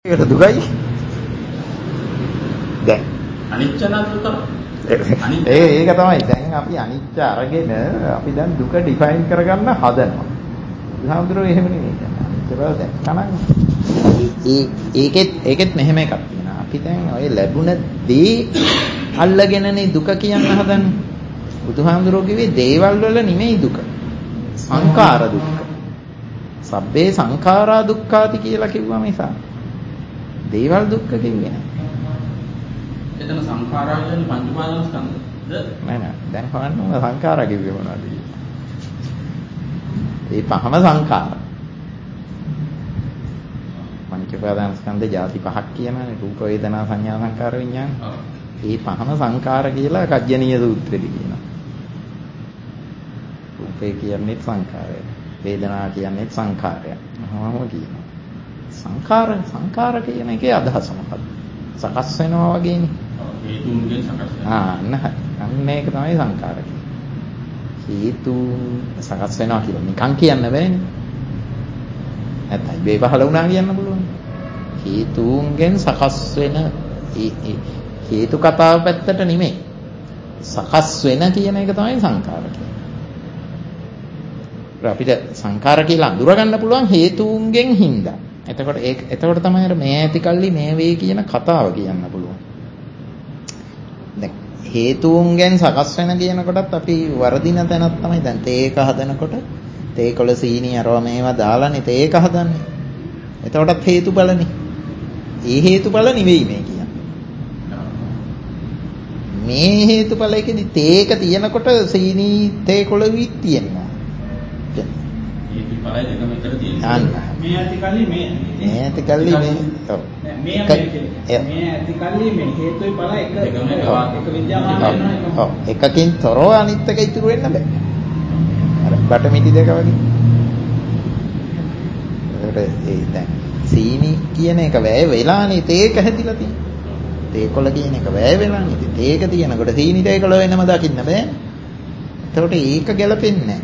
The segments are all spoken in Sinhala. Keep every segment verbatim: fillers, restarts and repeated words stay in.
ඒකට දුකයි. දැන් අනිච්ච නදුක. ඒ ඒක තමයි. දැන් අපි අනිච්ච අරගෙන අපි දැන් දුක ඩිෆයින් කරගන්න හදනවා. බුදුහාමුදුරුවෝ එහෙම නෙමෙයි කියන්නේ. අනිච්ච බව දැක්කනම් ඒ ඒකෙත් ඒකෙත් මෙහෙම එකක් තියෙනවා. අපි දැන් ඔය ලැබුණ දේ අල්ලගෙනනේ දුක කියන්න හදන්නේ. බුදුහාමුදුරුවෝ කිව්වේ දේවල් වල නෙමෙයි දුක. සංඛාර දුක්ඛ. සබ්බේ සංඛාරා දුක්ඛාති කියලා කිව්වම නිසා දේවල් දුක්ඛ කිව්වේ නෑ. එතන සංඛාරා කියන්නේ පංච උපාදානස්කන්ධද? නෑ නෑ. දැන් හොයන්න ඕන සංඛාරා කිව්වේ මොනවද කියලා. ඒ පහම සංඛාර. පංච උපාදානස්කන්ධ ಜಾති පහක් කියනනේ රූප වේදනා සංඥා සංකාර විඥාන. ඒ පහම සංඛාර කියලා කජ්ජනීය සූත්‍රෙදී කියනවා. රූපේ කියන්නේ සංඛාරය. වේදනා කියන්නේ සංඛාරය. මොනවම කියනවා. සංඛාර සංඛාර කියන එකේ අදහස මොකක්ද? සකස් වෙනවා වගේනේ. හේතුන්ගෙන් සකස් වෙනවා. ආ නැහැ. අන්න ඒක තමයි සංඛාර කියන්නේ. හේතු සකස් වෙනවා කියලා නිකන් කියන්න බෑනේ. නැත්නම් මේ පහළ වුණා කියන්න පුළුවන්. හේතුන්ගෙන් සකස් වෙන හේතු කතාව පැත්තට නෙමෙයි. සකස් වෙන කියන එක තමයි සංඛාර කියන්නේ. අපිට සංඛාර කියලා අඳුර ගන්න පුළුවන් හේතුන්ගෙන් හින්දා. එතකොට ඒක එතකොට තමයි අර මේ ඇති කල්ලි මේ වේ කියන කතාව කියන්න පුළුවන්. දැන් හේතුන්ගෙන් සකස් වෙන කියනකොටත් අපි වර්ධින තැනක් තමයි දැන් තේක හදනකොට තේකොළ සීනි අරවා මේවා දාලානේ තේක හදන්නේ. එතකොටත් හේතුඵලනේ. ඒ හේතුඵල නෙවෙයි මේ කියන්නේ. මේ හේතුඵලයකදී තේක තියෙනකොට සීනි තේකොළ විත් තියෙනවා. හේතුඵලයි දෙකම එකට තියෙනවා. අන්න. මේ ඇති කල්ලි මේ මේ ඇති කල්ලි මේ ඔව්. මේ මේ ඇති කල්ලි මේ හේතුයි ඵල එක එක විද්‍යාමාන වෙනවා. ඔව්. එකකින් තොරව අනිත් එක ඉතුරු වෙන්න බෑ. අර බටමිටි දෙක වගේ. ඒකට ඒ දැන් සීනි කියන එක වැය වෙලානේ තේක හැදිලා තියෙන්නේ. තේකොළ කියන එක වැය වෙලානේ. ඉතින් තේක තියෙනකොට සීනි තේකොළ වෙනම දකින්න බෑ. එතකොට ඒක ගැලපෙන්නේ නැහැ.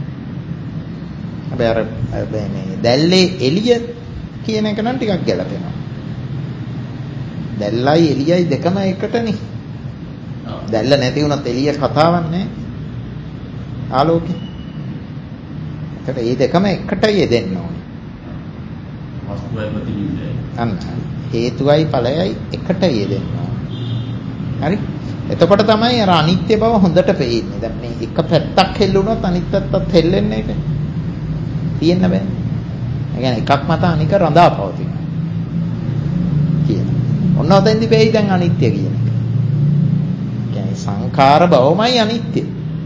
හැබැයි අර මේ දැල්ලේ එළිය කියන එක නම් ටිකක් ගැලපෙනවා. දැල්ලයි එළියයි දෙකම එකටනේ. දැල්ල නැති වුණත් එළිය කතාවක් නැහැ. ආලෝකේ. ඒකට මේ දෙකම එකට යෙදෙන්න ඕනේ. වස්තුවේ ප්‍රතිබිම්බයයි. අන්න හේතුවයි ඵලයයි එකට යෙදෙන්න ඕනේ. හරි? එතකොට තමයි අර අනිත්‍ය බව හොඳට පේන්නේ. දැන් මේ එක පැත්තක් හෙල්ලුණොත් අනිත් පැත්තත් හෙල්ලෙන්නේ ඒක. තියෙන්න බෑ. ඒ කියන්නේ එකක් මත අනික රඳා පවතිනවා. කියන. ඔන්න ඔතෙන්දි වෙයි දැන් අනිත්‍ය කියන එක. කියන්නේ සංඛාර බවමයි අනිත්‍ය.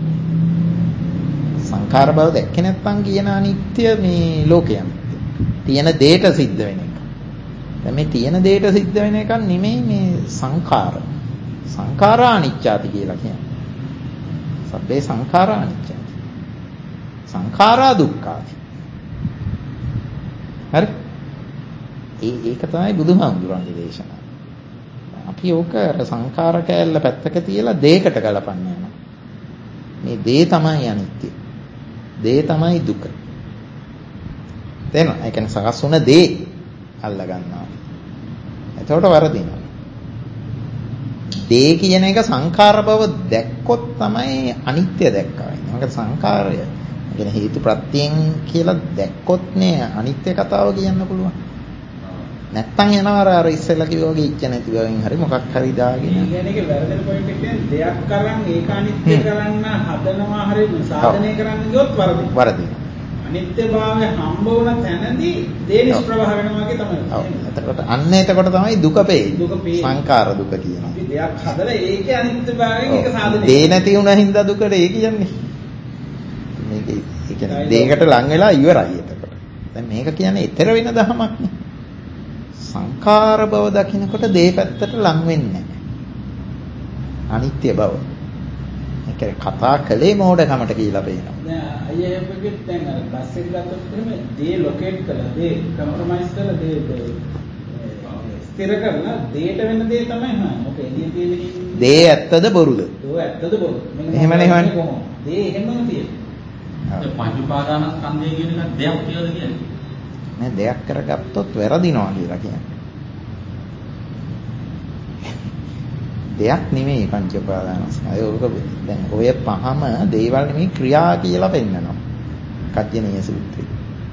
සංඛාර බව දැක්කේ නැත්නම් කියන අනිත්‍ය මේ ලෝකයන්. තියෙන දෙයට සිද්ධ වෙන එක. දැන් මේ තියෙන දෙයට සිද්ධ වෙන එක නෙමෙයි මේ සංඛාර. සංඛාරා අනිච්චාති කියලා කියන්නේ. සබ්බේ සංඛාරා අනිච්චාති. සංඛාරා දුක්ඛාති. හරි? ඒ ඒක තමයි බුදුහාමුදුරන්ගේ දේශනාව. අපි ඕක අර සංඛාර කැලල පැත්තක තියලා දෙයකට ගලපන්න යනවා. මේ දේ තමයි අනිත්‍ය. දේ තමයි දුක. තේරෙනවද? ඒ කියන්නේ සකස් වුණ දේ අල්ල ගන්නවා. එතකොට වරදිනවා. දේ කියන එක සංඛාර බව දැක්කොත් තමයි අනිත්‍ය දැක්කා වෙන්නේ. මොකද සංඛාරය කියන්නේ හේතු ප්‍රත්‍යයෙන් කියලා දැක්කොත් නේ අනිත්‍ය කතාව කියන්න පුළුවන්. නැත්තම් යනවා අර ඉස්සෙල්ලා කිව්වා වගේ ඉච්ච නැති බවෙන් හරි මොකක් හරි දාගෙන. ඒ කියන්නේ ඒක වැරදෙන පොයින්ට් එක කියන්නේ දෙයක් කරන් ඒක අනිත්‍ය කරන්න හදනවා හරි සාධනය කරන්න ගියොත් වරදිනවා. වරදිනවා. අනිත්‍ය භාවය හම්බ වුණ තැනදී දේ නිෂ්ප්‍රභ වෙනවා වගේ තමයි. ඔව්. එතකොට අන්න එතකොට තමයි දුක පේන්නේ. දුක පේන්නේ. සංඛාර දුක කියනවා. අපි දෙයක් හදලා ඒකේ අනිත්‍ය භාවයෙන් ඒක සාධනය. දේ නැති වුණ හින්දා දුකට ඒ කියන්නේ. මේක ඒ කියන්නේ දෙයකට ලං වෙලා ඉවරයි එතකොට. දැන් මේක කියන්නේ ඊතර වෙන දහමක් නේ. සංඛාර බව දකිනකොට දේ පැත්තට ලං වෙන්නේ නැහැ. අනිත්‍ය බව. ඒක කතා කළේ මෝඩකමට කියලා පේනවා. දැන් අයියා එපෙකෙත් දැන් අර බස් එක ගත්තොත් එහෙම දේ ලොකේට් කරලා දේ කම්ප්‍රොමයිස් කරලා දේ ස්ථිර කරලා දේට වෙන දේ තමයි හා. මොකද එළිය තියෙන දේ ඇත්තද බොරුද? දෝ ඇත්තද බොරුද? එහෙමනේ හොයන්නේ. දේ එහෙමම තියෙනවා. ඒ පංච උපාදානස්කන්ධය කියන එක දෙයක් කියලාද කියන්නේ? නෑ දෙයක් කරගත්තොත් වැරදිනවා කියලා කියන්නේ. දෙයක් නෙමෙයි පංච උපාදානස්කන්ධය. ඔක දැන් ඔය පහම දේවල් නෙමෙයි ක්‍රියා කියලා පෙන්නනවා. කජ්ජනීය සූත්‍රයේ.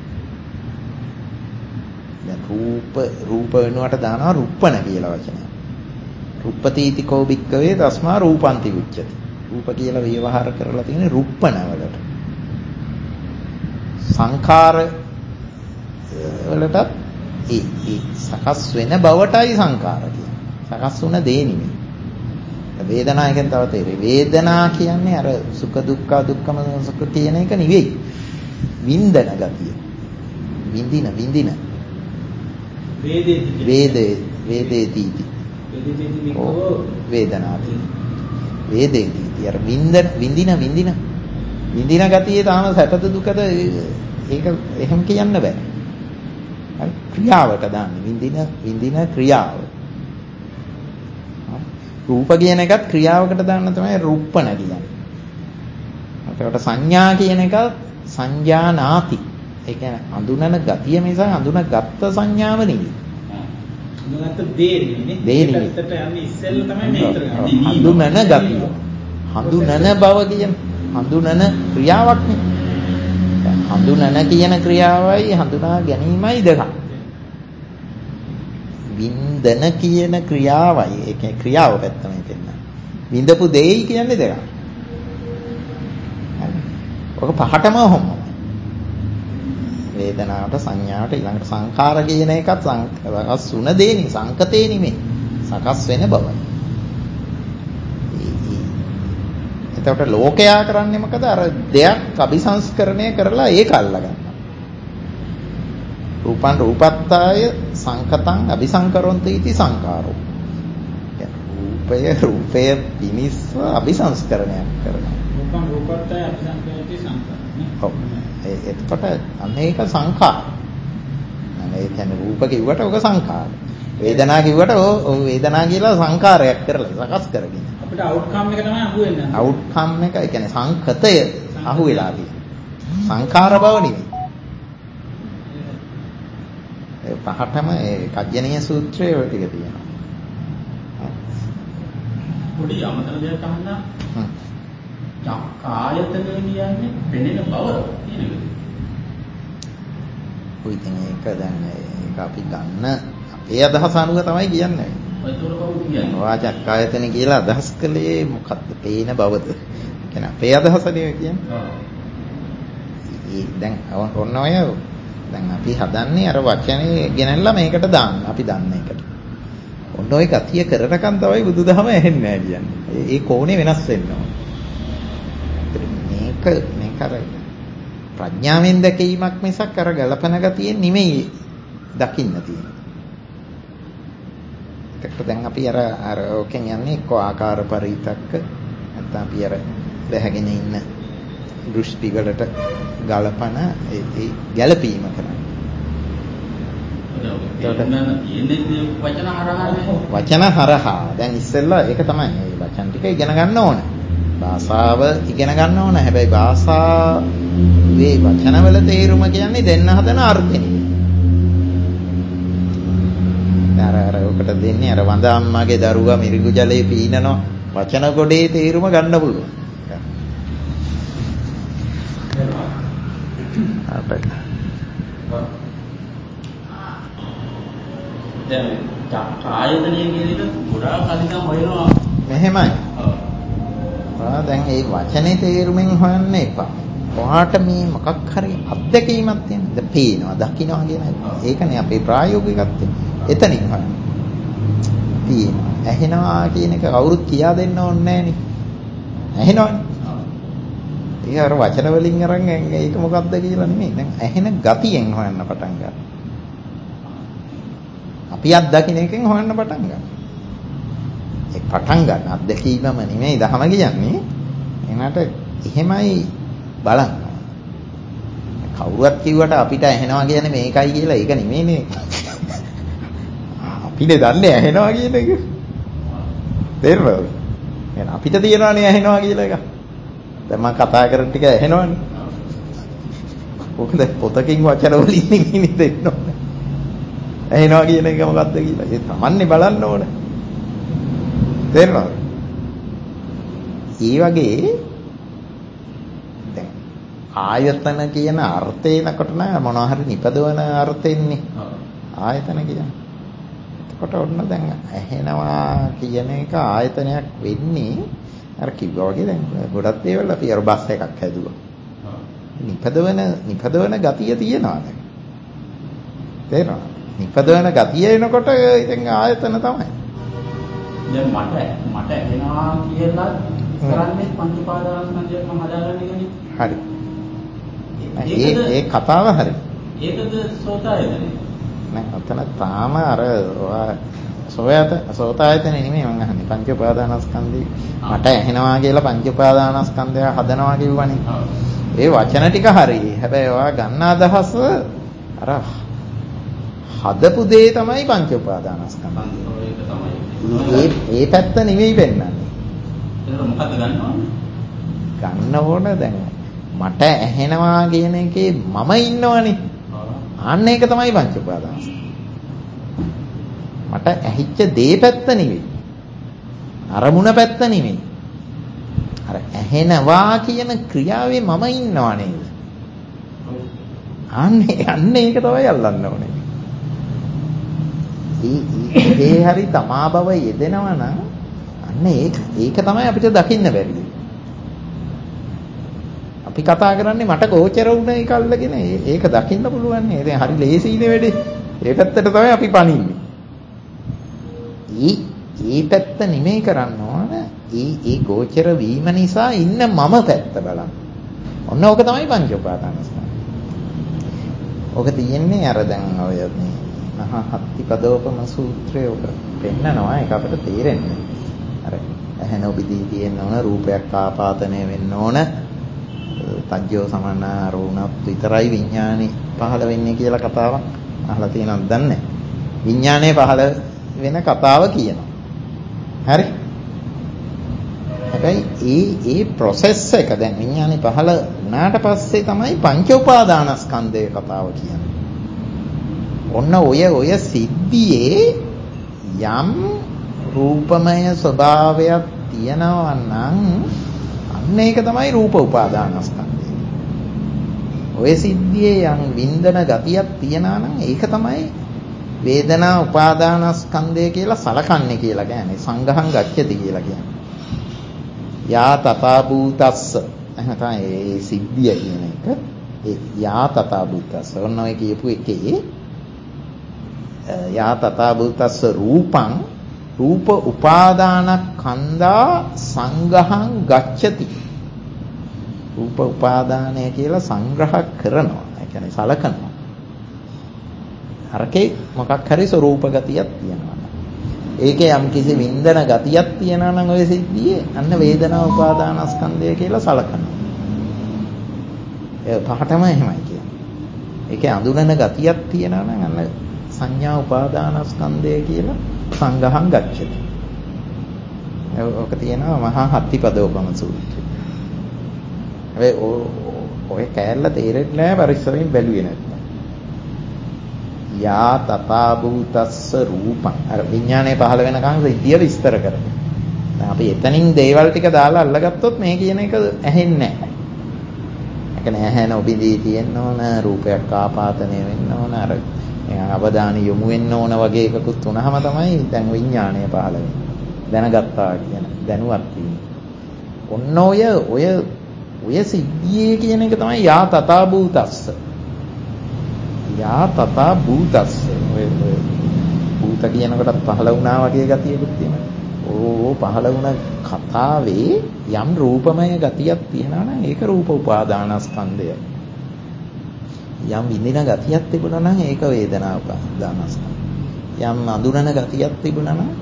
දැන් රූප රූප වෙනුවට දානවා රුප්පණ කියලා වචනය. රුප්පතීති කෝ භික්කවේ තස්මා රූපන්ති උච්චති. රූප කියලා ව්‍යවහාර කරලා තියෙන්නේ රුප්පණ වලට. සංඛාර වලට ඒ ඒ සකස් වෙන බවටයි සංඛාර කියන්නේ. සකස් වුණ දේ නෙමෙයි. වේදනා එකෙන් තව තේරෙයි. වේදනා කියන්නේ අර සුඛ දුක්ඛ දුක්ඛම සුඛ කියන එක නෙවෙයි. වින්දන ගතිය. විඳින විඳින. වේදේති. වේදේ වේදේති. වේදේති වේදනාති. වේදේති. අර වින්දන විඳින විඳින. විඳින ගතියේ තාම සැපද දුකද ඒක එහෙම කියන්න බෑ. හරි ක්‍රියාවට දාන්නේ විඳින විඳින ක්‍රියාව. රූප කියන එකත් ක්‍රියාවකට දාන්න තමයි රූපණ කියන්නේ. ඒකට සංඥා කියන එක සංජානාති. ඒ කියන්නේ හඳුනන ගතිය මිස හඳුනාගත්ත සංඥාව නෙවෙයි. හඳුනාගත්ත දේ නෙවෙයි. දේ නෙවෙයි. ඒකට යන්නේ ඉස්සෙල්ල තමයි මේ කරන්නේ. හඳුනන ගතිය. හඳුනන බව කියන හඳුනන ක්‍රියාවක් නේ. හඳුනන කියන ක්‍රියාවයි හඳුනා ගැනීමයි දෙකක්. වින්දන කියන ක්‍රියාවයි ඒ කියන්නේ ක්‍රියාව පැත්තමයි දෙන්න. විඳපු දෙයි කියන්නේ දෙකක්. හරි. ඔක පහටම ඔහොම. වේදනාවට සංඥාවට ඊළඟට සංඛාර කියන එකත් සකස් වුණ දෙන්නේ සංකතේ නෙමෙයි. සකස් වෙන බවයි. එතකොට ලෝකයා කරන්නේ මොකද? අර දෙයක් අபிසංස්කරණය කරලා ඒක අල්ලගන්නවා. රූපං රූපත්තාය සංකතං අபிසංකරොන්ති इति සංකාරෝ. රූපය රූපය පිනිස්ස අபிසංස්කරණයක් කරනවා. රූපං රූපත්තාය අபிසංකරොන්ති සංකාරෝ. ඔව්. එතකොට අනේක සංඛාර. අනේ කියන්නේ රූප කිව්වට ඔක සංඛාර. වේදනා කිව්වට ඔය වේදනා කියලා සංඛාරයක් කරලා සකස් කරගෙන. අපිට අවුට්කම් එක තමයි අහු වෙන්නේ. අවුට්කම් එක ඒ කියන්නේ සංකතය අහු වෙලා තියෙනවා. සංඛාර බව නෙවෙයි. ඒ පහටම ඒ කජ්ජනීය සූත්‍රයේ ඔය ටික තියෙනවා. පොඩි අමතර දෙයක් අහන්න. හ්ම්. කායතන කියන්නේ පෙනෙන බව කියන එක. කොයි තැන එක දැන් ඒක අපි ගන්න අපේ අදහස අනුව තමයි කියන්නේ. වාචක්කායතන කියලා අදහස් කළේ මොකද්ද? පේන බවද? කියන්නේ අපේ අදහසනේ කියන්නේ. ඒ දැන් ඔන්න ඔය දැන් අපි හදන්නේ අර වචනේ ගෙනල්ලා මේකට දාන්න. අපි දන්න එකට. ඔන්න ඔය ගතිය කරනකන් තමයි බුදුදහම ඇහෙන්නේ නැහැ කියන්නේ. ඒ කෝණේ වෙනස් වෙනවා. මේක මේක අර ප්‍රඥාවෙන් දැකීමක් මිසක් අර ගලපන ගතියෙන් නෙමෙයි දකින්න තියෙන්නේ. ඒකට දැන් අපි අර අර ඕකෙන් යන්නේ එක්ක ආකාර පරිවිතක්ක නැත්නම් අපි අර දැහැගෙන ඉන්න දෘෂ්ටි වලට ගලපන ඒ ගැළපීම කරන්නේ. වචන හරහා වචන හරහා දැන් ඉස්සෙල්ලා ඒක තමයි මේ වචන ටික ඉගෙන ගන්න ඕන. භාෂාව ඉගෙන ගන්න ඕන. හැබැයි භාෂාවේ වචනවල තේරුම කියන්නේ දෙන්න හදන අර්ථෙ නෙවෙයි. අර අර ඔකට දෙන්නේ අර වඳ අම්මාගේ දරුවා මිරිඟු ජලයේ පීනනවා වචන ගොඩේ තේරුම ගන්න පුළුවන්. අපිට දැන් ආයතනයේ කියන එක ගොඩාක් අධිකම හොයනවා. මෙහෙමයි. ආ දැන් මේ වචනේ තේරුමෙන් හොයන්න එපා. ඔයාට මේ මොකක් හරි අත්දැකීමක් තියෙනද? පේනවා, දකින්නවා කියන ඒකනේ අපේ ප්‍රායෝගිකත්වය. එතනින් හොයන්න. තියෙනවා. ඇහෙනවා කියන එක කවුරුත් කියා දෙන්න ඕනේ නැහනේ. ඇහෙනවනේ. ඒ අර වචන වලින් අරන් ඒක මොකක්ද කියලා නෙමෙයි. දැන් ඇහෙන ගතියෙන් හොයන්න පටන් ගන්න. අපි අත්දකින්න එකෙන් හොයන්න පටන් ගන්න. ඒ පටන් ගන්න අත්දැකීමම නෙමෙයි දහම කියන්නේ. එනකට එහෙමයි බලන්න. කවුරුත් කිව්වට අපිට ඇහෙනවා කියන්නේ මේකයි කියලා ඒක නෙමෙයිනේ. අපිනේ දන්නේ ඇහෙනවා කියන එක. තේරුණාද? එහෙනම් අපිට තියනවානේ ඇහෙනවා කියලා එක. දැන් මම කතා කරන ටික ඇහෙනවනේ. මොකද පොතකින් වචන වලින් ඉන්නේ දෙන්න ඕනේ. ඇහෙනවා කියන එක මොකක්ද කියලා. ඒ තමන්නේ බලන්න ඕනේ. තේරෙනවද? ඒ වගේ දැන් ආයතන කියන අර්ථේනකොට නෑ මොනවා හරි නිපදවන අර්ථෙන්නේ. ආයතන කියන්නේ. එතකොට ඔන්න දැන් ඇහෙනවා කියන එක ආයතනයක් වෙන්නේ අර කිව්වා වගේ දැන් ගොඩක් දේවල් අපි අර බස් එකක් හැදුවා. නිපදවන නිපදවන ගතිය තියෙනවා දැන්. තේරෙනවද? නිපදවන ගතිය එනකොට ඉතින් ආයතන තමයි. දැන් මට මට ඇහෙනවා කියලා කරන්නේ පංච උපාදානස්කන්ධය මම හදාගන්න එකනේ. හරි. ඒ ඒ කතාව හරි. ඒකද සෝතායතනෙ. නෑ අතන තාම අර සෝයත සෝතායතනෙ නෙමෙයි මම අහන්නේ පංච උපාදානස්කන්ධي මට ඇහෙනවා කියලා පංච උපාදානස්කන්ධය හදනවා කිව්වනේ. ඒ වචන ටික හරි. හැබැයි ඔයා ගන්න අදහස අර හදපු දේ තමයි පංච උපාදානස්කන්ධය. ඒක තමයි. ඒ ඒ පැත්ත නෙමෙයි වෙන්නන්නේ. ඒක මොකද්ද ගන්නවන්නේ? ගන්න ඕන දැන් මට ඇහෙනවා කියන එකේ මම ඉන්නවනේ. අන්න ඒක තමයි පංච උපාදානස්කන්ධය. මට ඇහිච්ච දේ පැත්ත නෙවෙයි. අරමුණ පැත්ත නෙවෙයි. අර ඇහෙනවා කියන ක්‍රියාවේ මම ඉන්නව නේද? අන්නේ අන්න ඒක තමයි අල්ලන්න ඕනේ. ඒ හරි තමා බව යෙදෙනවා නම් අන්න ඒක ඒක තමයි අපිට දකින්න බැරි. අපි කතා කරන්නේ මට ගෝචර වුණ එක අල්ලගෙන ඒක දකින්න පුළුවන් නේ. දැන් හරි ලේසියිනේ වැඩේ. ඒ පැත්තට තමයි අපි පණින්නේ. ඊ ඒ පැත්ත නෙමෙයි කරන්න ඕන. ඒ ඒ ගෝචර වීම නිසා ඉන්න මම පැත්ත බලන්න. ඔන්න ඕක තමයි පංච උපාදානස්කන්ධය. ඕක තියෙන්නේ අර දැන් ඔය මේ මහා හත්තිපදෝපම සූත්‍රයේ ඔක පෙන්නනවා ඒක අපිට තේරෙන්නේ. අර ඇහෙන ඔබදී තියෙන්න ඕන රූපයක් ආපාතනය වෙන්න ඕන. තජ්ජෝ සමනාරුණත් විතරයි විඥානේ පහළ වෙන්නේ කියලා කතාවක් අහලා තියෙනවද දන්නේ? විඥානේ පහළ වෙන කතාව කියනවා. හරි? හැබැයි ඒ ඒ process එක දැන් විඥානේ පහළ වුණාට පස්සේ තමයි පංච උපාදානස්කන්ධයේ කතාව කියන්නේ. ඔන්න ඔය ඔය සිද්ධියේ යම් රූපමය ස්වභාවයක් තියෙනවා නම් අන්න ඒක තමයි රූප උපාදානස්කන්ධය. ඔය සිද්ධියේ යම් වින්දන ගතියක් තියනවා නම් ඒක තමයි වේදනා උපාදානස්කන්ධය කියලා සලකන්නේ කියලා කියන්නේ සංඝහං ගච්ඡති කියලා කියන්නේ. යා තථා භූතස්ස එහෙනම් තමයි මේ සිද්ධිය කියන එක. ඒ යා තථා භූතස්ස ඔන්න ඔය කියපු එකේ යා තථා භූතස්ස රූපං රූප උපාදානස්කන්ධා සංඝහං ගච්ඡති. රූප උපාදානය කියලා සංග්‍රහ කරනවා. ඒ කියන්නේ සලකනවා. අරකේ මොකක් හරි ස්වરૂප ගතියක් තියෙනවා. ඒකේ යම් කිසි වින්දන ගතියක් තියෙනවා නම් ඔය සිද්ධියේ අන්න වේදනා උපාදානස්කන්ධය කියලා සලකනවා. ඒ පහටම එහෙමයි කියන්නේ. ඒකේ අඳුනන ගතියක් තියෙනවා නම් අන්න සංඥා උපාදානස්කන්ධය කියලා සංඝහං ගච්ඡති. ඔක තියෙනවා මහා හත්තිපදෝපම සූත්‍රය. හැබැයි ඔය කෑල්ල තේරෙන්නේ නැහැ පරිස්සමෙන් බැලුවේ නැත්නම්. යා තථා භූතස්ස රූපං අර විඥානයේ පහළ වෙනකන් සිද්ධිය විස්තර කරනවා. දැන් අපි එතනින් දේවල් ටික දාලා අල්ලගත්තොත් මේ කියන එක ඇහෙන්නේ නැහැ. ඒ කියන්නේ ඇහෙන ඔබිදී තියෙන්න ඕන රූපයක් ආපාතනය වෙන්න ඕන අර අවධානය යොමු වෙන්න ඕන වගේ එකකුත් වුණාම තමයි දැන් විඥානය පහළ වෙන්නේ. දැනගත්තා කියන දැනුවත් වීම. ඔන්න ඔය ඔය ඔය සිද්ධියේ කියන එක තමයි යා තථා භූතස්ස. යා තථා භූතස්ස. ඔය භූත කියනකොටත් පහළ වුණා වගේ ගතියකුත් තියෙනවා. ඕ පහළ වුණ කතාවේ යම් රූපමය ගතියක් තියෙනවා නම් ඒක රූප උපාදානස්කන්ධය. යම් විඳින ගතියක් තිබුණා නම් ඒක වේදනා උපාදානස්කන්ධය. යම් අඳුරන ගතියක් තිබුණා නම්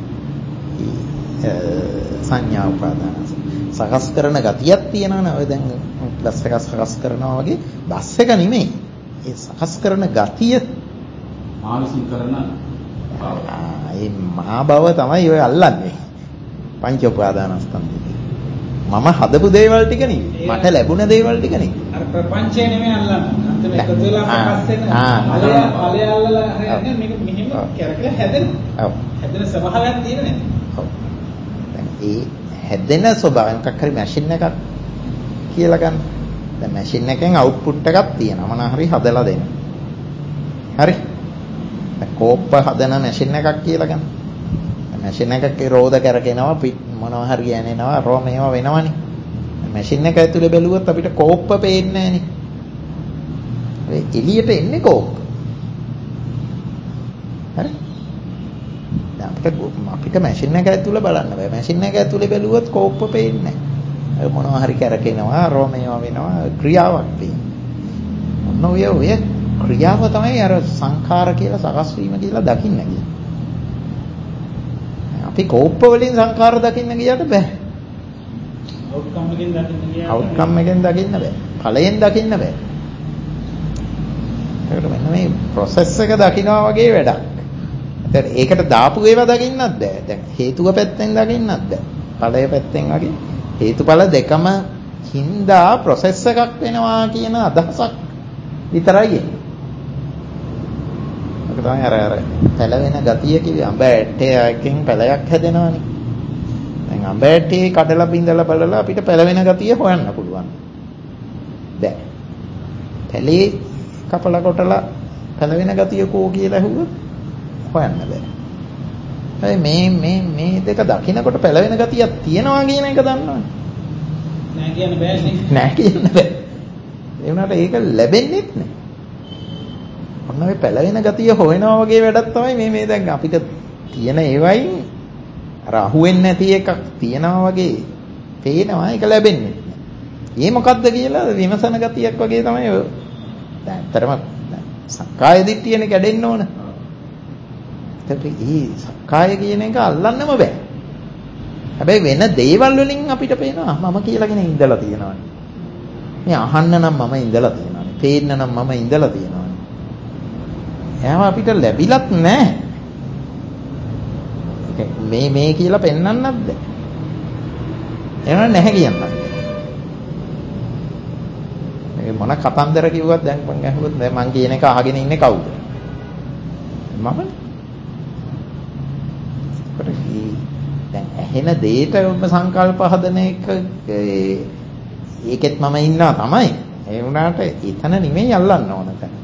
සංඥා උපාදානස්කන්ධය. සකස් කරන ගතියක් තියෙනවා නේද? ඔය දැන් බස් එක සකස් කරනවා වගේ බස් එක නෙමෙයි. ඒ සකස් කරන ගතිය මා විසින් කරන ඒ මා බව තමයි ඔය අල්ලන්නේ. පංච උපාදානස්කන්ධය. මම හදපු දේවල් ටික නෙවෙයි. මට ලැබුණ දේවල් ටික නෙවෙයි. අර ප්‍රපංචය නෙමෙයි අල්ලන්නේ. අන්තිම එකතු වෙලා ප්‍රකාශ වෙන ඵලය ඵලය අල්ලලා හරියන්නේ මේක මෙහෙම කරකලා හැදෙනවා. ඔව්. හැදෙන ස්වභාවයක් තියෙන නේද? ඔව්. දැන් ඒ හැදෙන ස්වභාවය මොකක් හරි මැෂින් එකක් කියලා ගන්න. දැන් මැෂින් එකෙන් අවුට්පුට් එකක් තියෙනවා. මොනවා හරි හදලා දෙන්න. හරි. දැන් කෝප්ප හදන මැෂින් එකක් කියලා ගන්න. මැෂින් එකකේ රෝද කරකිනවා මොනවා හරි යන්නේනවා රෝ මේවා වෙනවනේ. මැෂින් එක ඇතුලේ බැලුවොත් අපිට කෝප්ප පේන්නේ නැහනේ. ඒ එළියට එන්නේ කෝප්ප. හරි. දැන් අපිට අපිට මැෂින් එක ඇතුලේ බලන්න බෑ. මැෂින් එක ඇතුලේ බැලුවොත් කෝප්ප පේන්නේ නැහැ. මොනවා හරි කරකිනවා රෝ මේවා වෙනවා ක්‍රියාවක් තියෙනවා. ඔන්න ඔය ඔය ක්‍රියාව තමයි අර සංඛාර කියලා සකස් වීම කියලා දකින්න කියන්නේ. අපි කෝප්ප වලින් සංඛාර දකින්න ගියට බෑ. අවුට්කම් එකෙන් දකින්න ගියාට අවුට්කම් එකෙන් දකින්න බෑ. ඵලයෙන් දකින්න බෑ. ඒකට මෙන්න මේ process එක දකින්නවා වගේ වැඩක්. දැන් ඒකට දාපු ඒවා දකින්නත් බෑ. දැන් හේතුව පැත්තෙන් දකින්නත් බෑ. ඵලය පැත්තෙන් වගේ හේතුඵල දෙකම හින්දා process එකක් වෙනවා කියන අදහසක් විතරයි එන්නේ. ඒක තමයි අර අර පැලවෙන ගතිය කිව්වේ අඹ ඇටයකින් පැලයක් හැදෙනවනේ. දැන් අඹ ඇටේ කඩලා බින්දලා බලලා අපිට පැලවෙන ගතිය හොයන්න පුළුවන්. බෑ. පැලේ කපලා කොටලා පැලවෙන ගතිය කෝ කියලා ඇහුවොත් හොයන්න බෑ. හැබැයි මේ මේ මේ දෙක දකින්නකොට පැලවෙන ගතියක් තියෙනවා කියන එක දන්නවනේ. නෑ කියන්න බෑනේ. නෑ කියන්න බෑ. ඒ වුණාට ඒක ලැබෙන්නේ නැහැ. ඔන්න ඔය පැලවෙන ගතිය හොයනවා වගේ වැඩක් තමයි මේ මේ දැන් අපිට තියෙන ඒවයින් අර අහුවෙන්නේ නැති එකක් තියනවා වගේ පේනවා ඒක ලැබෙන්නේ නැහැ. ඒ මොකද්ද කියලා විමසන ගතියක් වගේ තමයි ඔය. දැන් අතරම සක්කාය දිට්ඨියනේ කැඩෙන්න ඕන. ඒකට මේ සක්කාය කියන එක අල්ලන්නම බෑ. හැබැයි වෙන දේවල් වලින් අපිට පේනවා මම කියලාගෙන ඉඳලා තියෙනවානේ. මේ අහන්න නම් මම ඉඳලා තියෙනවානේ. පේන්න නම් මම ඉඳලා තියෙනවානේ. එහෙනම් අපිට ලැබිලත් නැහැ. මේ මේ කියලා පෙන්වන්නත් බෑ. එහෙනම් නැහැ කියන්නත් බෑ. මේ මොන කතන්දර කිව්වත් දැන් මං අහුවොත් දැන් මං කියන එක අහගෙන ඉන්නේ කවුද? මමනේ. දැන් ඇහෙන දෙයට ඔබ සංකල්ප හදන එක ඒකෙත් මම ඉන්නවා තමයි. ඒ වුණාට එතන නෙමෙයි අල්ලන්න ඕන තැන.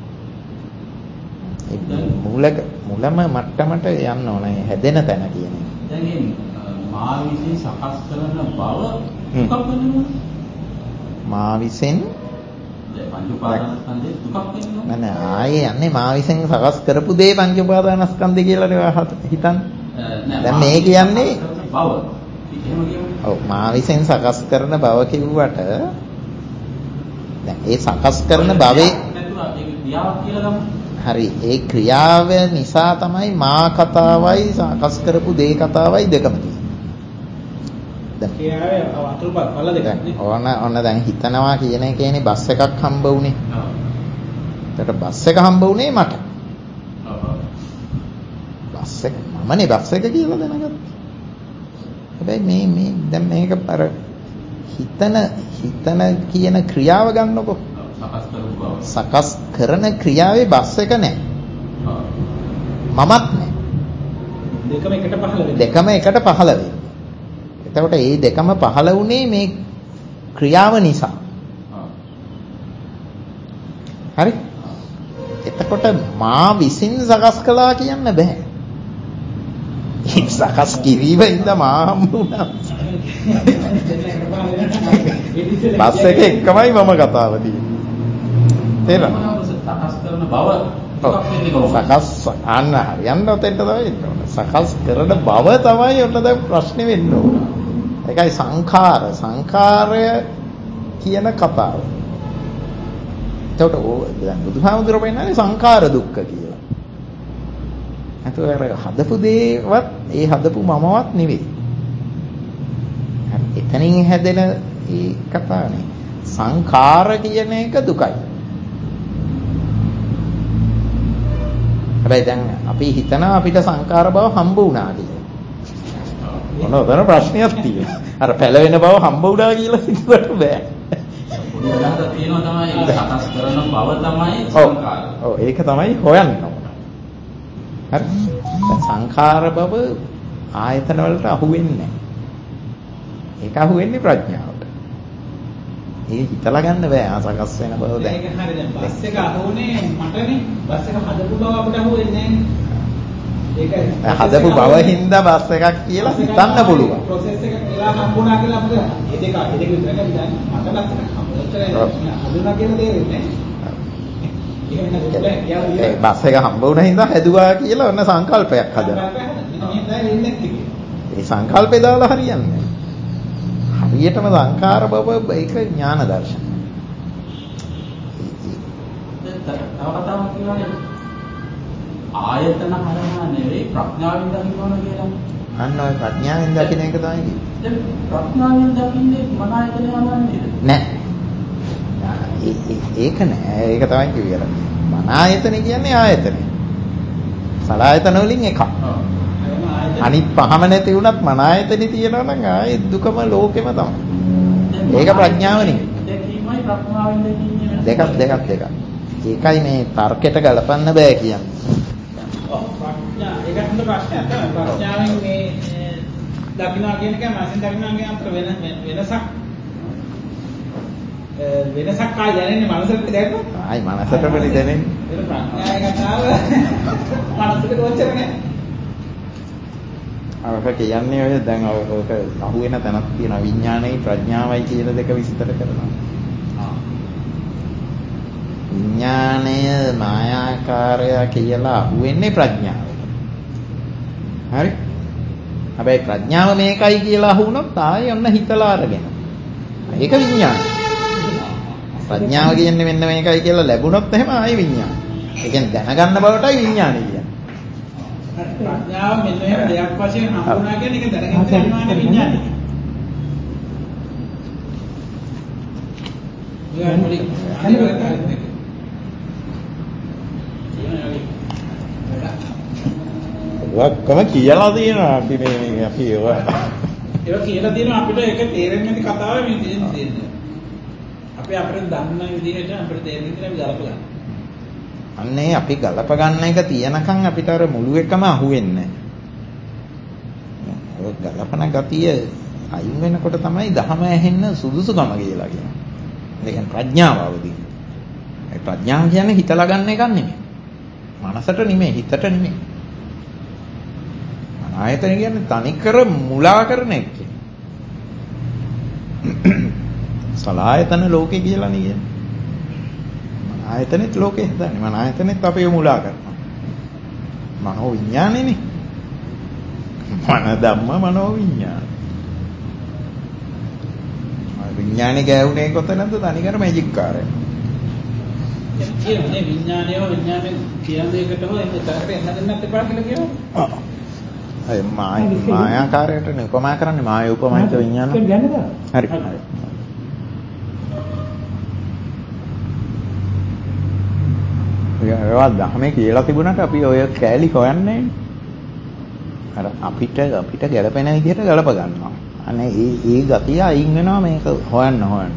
මූලක මුලම මට්ටමට යන්න ඕනේ හැදෙන තැන කියන එක. දැන් මේ මා විසින් සකස් කරන බව දුකක් වෙනවා. මා විසින් පංච උපාදානස්කන්ධේ දුකක් වෙනවා. නෑ නෑ ආයේ යන්නේ මා විසින් සකස් කරපු දේ පංච උපාදානස්කන්ධය කියලා හිතන්න. දැන් මේ කියන්නේ බව. එහෙම කියමු. ඔව් මා විසින් සකස් කරන බව කිව්වට දැන් ඒ සකස් කරන භවයේ ක්‍රියාවක් කියලා ගමු. හරි ඒ ක්‍රියාව නිසා තමයි මා කතාවයි සකස් කරපු දේ කතාවයි දෙකම තියෙන්නේ. දැන් ක්‍රියාවේ අතුරුපත් ඵල දෙකක් නේ. ඕන ඕන දැන් හිතනවා කියන එකේනේ බස් එකක් හම්බ වුනේ. ඔව්. ඒකට බස් එක හම්බ වුනේ මට. ඔව්. බස් එක මමනේ බස් එක කියලා දැනගත්තා. හැබැයි මේ මේ දැන් මේක අර හිතන හිතන කියන ක්‍රියාව ගන්නකො. සකස් කරපු බව. සකස් කරන ක්‍රියාවේ බස් එක නැහැ. මමත් නැහැ. දෙකම එකට පහළ වෙනවා. දෙකම එකට පහළ වෙනවා. එතකොට මේ දෙකම පහළ වුණේ මේ ක්‍රියාව නිසා. හරි? එතකොට මා විසින් සකස් කළා කියන්න බෑ. ඒ සකස් කිරීම ඉඳ මා හම්බුණා. බස් එක එකමයි මම කතාව තියෙන්නේ. තේරෙනවද? සකස් කරන බව දුකක් වෙන්නේ කොහොමද? සකස් අන්න හරියන්න උතෙන්ට තමයි එන්න ඕන. සකස් කරන බව තමයි ඔන්න දැන් ප්‍රශ්නේ වෙන්න ඕන. ඒකයි සංඛාර සංඛාරය කියන කතාව. එතකොට ඕ දැන් බුදුහාමුදුරුවෝ පෙන්නන්නේ සංඛාර දුක්ඛ කියලා. ඒතකොට හදපු දේවත් ඒ හදපු මමවත් නෙවෙයි. එතනින් හැදෙන ඒ කතාවනේ. සංඛාර කියන එක දුකයි. හැබැයි දැන් අපි හිතනවා අපිට සංඛාර බව හම්බ වුණා කියලා. මොන උතන ප්‍රශ්නයක් තියෙනවා. අර පැලවෙන බව හම්බ වුණා කියලා හිතුවට බෑ. පොඩි වෙලාවක තියෙනවා තමයි සකස් කරන බව තමයි සංඛාර. ඔව් ඒක තමයි හොයන්න ඕන. හරි. සංඛාර බව ආයතන වලට අහු වෙන්නේ නැහැ. ඒක අහුවෙන්නේ ප්‍රඥාවට. ඒක හිතලා ගන්න බෑ ආසකස් වෙන බව දැන්. ඒක හරිය දැන් බස් එක අහුනේ මටනේ බස් එක හදපු බව අපිට අහුවෙන්නේ නැහැ. ඒක හදපු බව හින්දා බස් එකක් කියලා හිතන්න පුළුවන්. ප්‍රොසෙස් එක කියලා හම්බුණා කියලා අපිට මේ දෙක මේ දෙක විතර නේද දැන් මට බස් එක හම්බුච්චා හදුනා කියලා තේරෙන්නේ. ඒ බස් එක හම්බ වුණා හින්දා හැදුවා කියලා ඔන්න සංකල්පයක් හදනවා. ඒ සංකල්පේ දාලා හරියන්නේ. හරියටම සංඛාර බව ඒක ඥාන දර්ශනය. තව කතාවක් කියවනේ ආයතන හරහා නෙවෙයි ප්‍රඥාවෙන් දකින්න ඕන කියලා. අන්න ඔය ප්‍රඥාවෙන් දකින්න එක තමයි කිව්වේ. දැන් ප්‍රඥාවෙන් දකින්නේ මන ආයතනය හරහානේ. නෑ. ඒක නෑ. ඒක තමයි කිව්වේ. මන ආයතන කියන්නේ ආයතනය. සලආයතන වලින් එකක්. අනිත් පහම නැති වුණත් මන ආයතනෙ තියෙනවා නම් ආයේ දුකම ලෝකෙම තමයි. ඒක ප්‍රඥාව නෙවෙයි. දැකීමයි ප්‍රඥාවෙන් දැකීමයි දෙකක් දෙකක් දෙකක්. ඒකයි මේ තර්කයට ගලපන්න බෑ කියන්නේ. ඔව් ප්‍රඥා ඒකට හොඳ ප්‍රශ්නයක් තමයි. ප්‍රඥාවෙන් මේ දකින්නවා කියන එක මාසෙන් දකින්නවා කියන අතර වෙන වෙනසක් වෙනසක් ආයි දැනෙන්නේ මනසට දැනෙන්නේ. ආයි මනසට වෙලි දැනෙන්නේ. ඒක ප්‍රඥාවේ කතාව මනසට ගොච්චර නෑ. අවක කියන්නේ ඔය දැන් ඔක අහුවෙන තැනක් තියෙනවා විඥානයයි ප්‍රඥාවයි කියන දෙක විස්තර කරනවා. විඥානය මායාකාරය කියලා අහුවෙන්නේ ප්‍රඥාවට. හරි? හැබැයි ප්‍රඥාව මේකයි කියලා අහුනොත් ආයෙ ඔන්න හිතලා අරගෙන. ඒක විඥානය. ප්‍රඥාව කියන්නේ මෙන්න මේකයි කියලා ලැබුණොත් එහෙම ආයෙ විඥානය. ඒ කියන්නේ දැනගන්න බවටයි විඥානය කියන්නේ. ප්‍රඥාව මෙන්න එහෙම දෙයක් වශයෙන් හඳුනා කියන එක දැනගෙන තියෙනවා විඥානය. ඔක්කොම කියලා තියෙනවා අපි මේ මේ අපි ඒවා ඒක කියලා තියෙනවා අපිට ඒක තේරෙන්නේ නැති කතාව මේ තියෙන්නේ. අපි අපිට දන්න විදිහට අපිට තේරෙන්නේ කියලා අපි ගලප ගන්න. අන්නේ අපි ගලප ගන්න එක තියනකම් අපිට අර මුළු එකම අහුවෙන්නේ නැහැ. ඔය ගලපන ගතිය අයින් වෙනකොට තමයි ධහම ඇහෙන්න සුදුසුකම කියලා කියනවා. ඒ කියන්නේ ප්‍රඥාව අවදි. ඒ ප්‍රඥාව කියන්නේ හිතලා ගන්න එකක් නෙමෙයි. මනසට නෙමෙයි හිතට නෙමෙයි. ආයතන කියන්නේ තනිකර මුලා කරන එක. සලආයතන ලෝකේ කියලා නේ කියන්නේ. ආයතනෙත් ලෝකේ හදන්නේ. මන ආයතනෙත් අපේ මුලා කරනවා. මනෝ විඥානෙනේ. මන ධම්ම මනෝ විඥාන. විඥානේ ගෑවුනේ කොතනද? තනිකර මැජික් කාර්යය. කියන්නේ විඥානය විඥානේ කියන දෙයකට හෝ එන්න තරකට එන්න දෙන්නත් එපා කියලා කියනවා. ඔව්. අය මායාකාරයට උපමා කරන්නේ මාය උපමායික විඥාන. හරි. හරි. ඒවා ධර්මයේ කියලා තිබුණාට අපි ඔය කෑලි හොයන්නේ අර අපිට අපිට ගැළපෙන විදිහට ගලප ගන්නවා. අනේ ඒ ඒ ගතිය අයින් වෙනවා මේක හොයන්න හොයන්න.